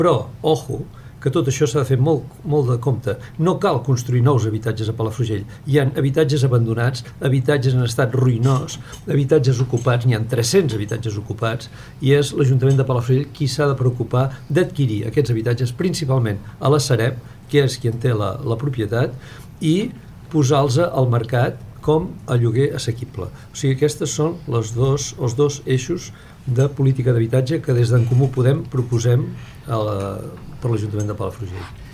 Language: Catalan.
Però, ojo, que tot això s'ha de fer molt de compte. No cal construir nous habitatges a Palafrugell. Hi ha habitatges abandonats, habitatges en estat ruïnós, habitatges ocupats, n'hi ha 300 habitatges ocupats, i és l'Ajuntament de Palafrugell qui s'ha de preocupar d'adquirir aquests habitatges, principalment a la Sareb, que és qui en té la propietat, i posar-los al mercat com a lloguer assequible. O sigui, aquests són els dos eixos de política d'habitatge que des d'en Comú Podem proposem per l'Ajuntament de Palafrugell.